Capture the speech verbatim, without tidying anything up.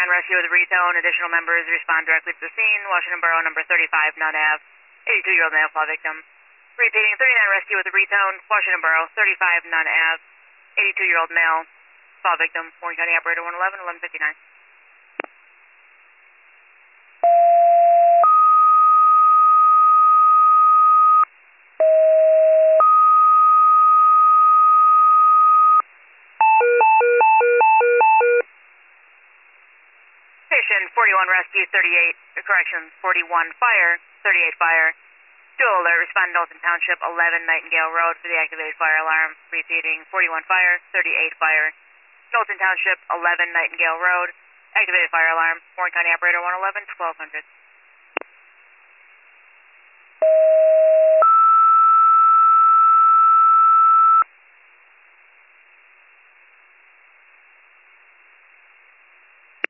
thirty-nine rescue with a retone. Additional members respond directly to the scene. Washington Borough number thirty-five, Nunn Ave. eighty-two-year-old male fall victim. Repeating, thirty-nine rescue with a retone. Washington Borough, thirty-five, Nunn Ave. eighty-two-year-old male fall victim. Warren County Operator one eleven, eleven fifty-nine. Station forty-one rescue, thirty-eight, correction, forty-one fire, thirty-eight fire. Dual alert, respond Knowlton Township, eleven Nightingale Road for the activated fire alarm. Repeating, forty-one fire, thirty-eight fire. Knowlton Township, eleven Nightingale Road, activated fire alarm. Warren County Operator one eleven, twelve hundred.